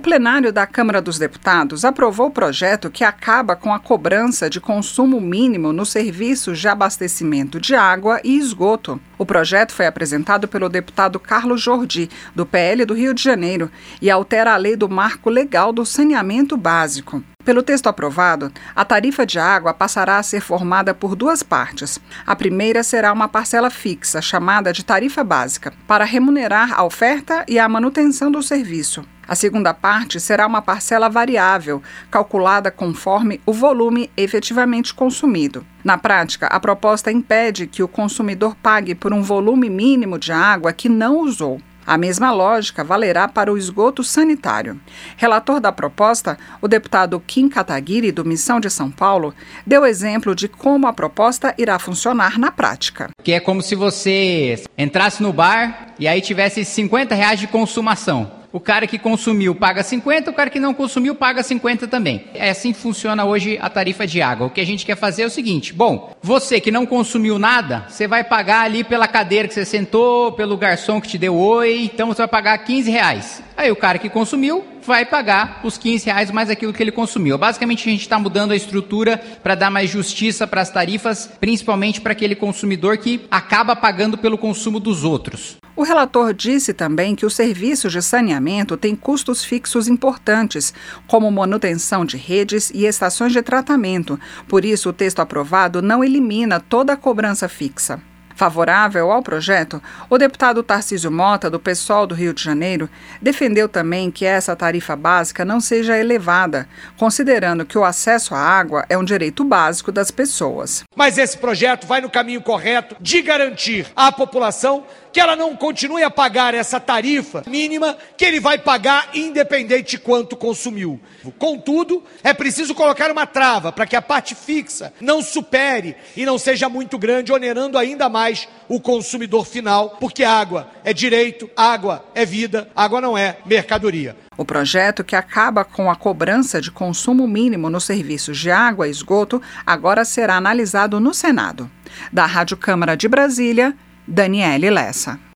plenário da Câmara dos Deputados aprovou o projeto que acaba com a cobrança de consumo mínimo nos serviços de abastecimento de água e esgoto. O projeto foi apresentado pelo deputado Carlos Jordi, do PL do Rio de Janeiro, e altera a lei do Marco Legal do Saneamento Básico. Pelo texto aprovado, a tarifa de água passará a ser formada por duas partes. A primeira será uma parcela fixa, chamada de tarifa básica, para remunerar a oferta e a manutenção do serviço. A segunda parte será uma parcela variável, calculada conforme o volume efetivamente consumido. Na prática, a proposta impede que o consumidor pague por um volume mínimo de água que não usou. A mesma lógica valerá para o esgoto sanitário. Relator da proposta, o deputado Kim Kataguiri, do Missão de São Paulo, deu exemplo de como a proposta irá funcionar na prática. Que é como se você entrasse no bar e aí tivesse R$50 de consumação. O cara que consumiu paga 50, o cara que não consumiu paga 50 também. É assim que funciona hoje a tarifa de água. O que a gente quer fazer é o seguinte: bom, você que não consumiu nada, você vai pagar ali pela cadeira que você sentou, pelo garçom que te deu oi, então você vai pagar R$15. Aí o cara que consumiu vai pagar os R$15 mais aquilo que ele consumiu. Basicamente a gente está mudando a estrutura para dar mais justiça para as tarifas, principalmente para aquele consumidor que acaba pagando pelo consumo dos outros. O relator disse também que os serviços de saneamento têm custos fixos importantes, como manutenção de redes e estações de tratamento. Por isso, o texto aprovado não elimina toda a cobrança fixa. Favorável ao projeto, o deputado Tarcísio Mota, do PSOL do Rio de Janeiro, defendeu também que essa tarifa básica não seja elevada, considerando que o acesso à água é um direito básico das pessoas. Mas esse projeto vai no caminho correto de garantir à população que ela não continue a pagar essa tarifa mínima que ele vai pagar independente de quanto consumiu. Contudo, é preciso colocar uma trava para que a parte fixa não supere e não seja muito grande, onerando ainda mais o consumidor final, porque água é direito, água é vida, água não é mercadoria. O projeto, que acaba com a cobrança de consumo mínimo nos serviços de água e esgoto, agora será analisado no Senado. Da Rádio Câmara de Brasília, Daniele Lessa.